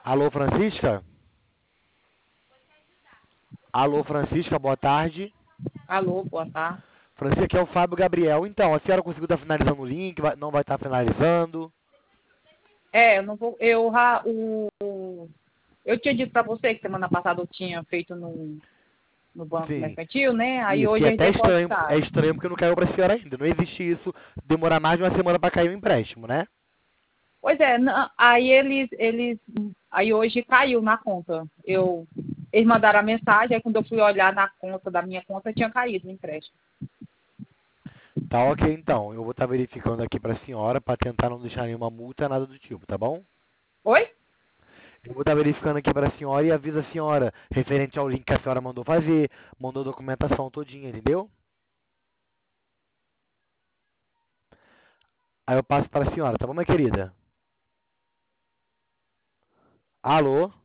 Alô, Francisca? Alô, Francisca, boa tarde. Alô, boa tarde. Francisca, aqui é o Fábio Gabriel. Então, a senhora conseguiu estar finalizando o link? Não vai estar finalizando? Eu não vou. Eu tinha dito para você que semana passada eu tinha feito no Banco Sim. Mercantil, né? Aí Isso, e hoje é eles até estranho, é depositaram. estranho porque não caiu pra senhora ainda. Não existe isso, demorar mais de uma semana para cair o empréstimo, né? Pois é, aí hoje caiu na conta. Eles mandaram a mensagem, aí quando eu fui olhar na conta da minha conta, tinha caído o empréstimo. Tá ok, então. Eu vou estar verificando aqui pra senhora para tentar não deixar nenhuma multa, nada do tipo, tá bom? Oi? Eu vou estar verificando aqui pra senhora e aviso a senhora referente ao link que a senhora mandou fazer, mandou a documentação todinha, entendeu? Aí eu passo para a senhora, tá bom, minha querida? Alô?